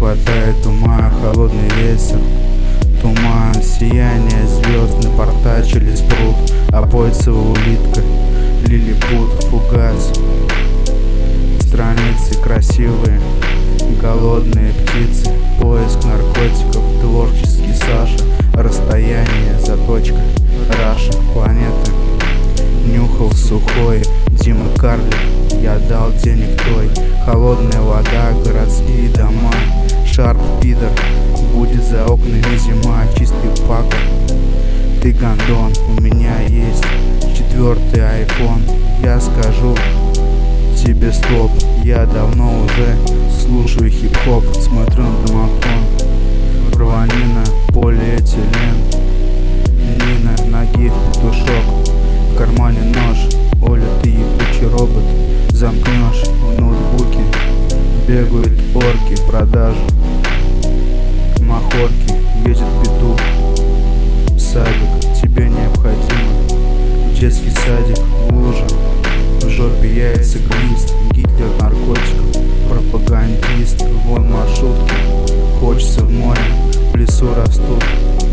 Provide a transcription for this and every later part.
хватает ума, холодный ветер, туман, сияние звезд напортачили спрут, апойцева улитка, лилипут, фугас. Страницы красивые, голодные птицы, поиск наркотиков, творческий Саша, расстояние, заточка, Раша, планета. Нюхал сухой, Дима Карлик, я дал денег той, холодная вода, городские дома, Шарп пидор, будет за окнами зима, чистый пака. Ты гондон, у меня есть 4-й айфон, я скажу тебе стоп, я давно уже слушаю хип-хоп, смотрю на домофон, рванина, полиэтилен, Нина, ноги, петушок, в кармане нож, Оля, ты ебучий робот, замкнешь в ноутбуке, бегают орки, продажу, махорки, едет петух, садик, тебе необходимо, в детский садик, в луже, в жопе яйца глист, Гитлер наркотиков, пропагандист, вон маршрутки, хочется в море, в лесу растут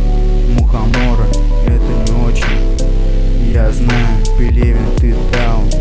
мухоморы, это не очень, я знаю, Пелевин, ты даун,